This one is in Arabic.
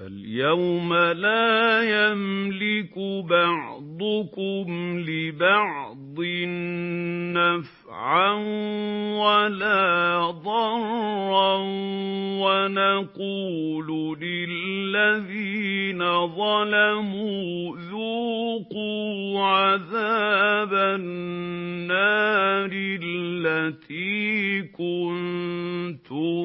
فَالْيَوْمَ لَا يَمْلِكُ بَعْضُكُمْ لِبَعْضٍ نَّفْعًا وَلَا ضَرًّا وَنَقُولُ لِلَّذِينَ ظَلَمُوا ذُوقُوا عَذَابَ النَّارِ الَّتِي كُنتُم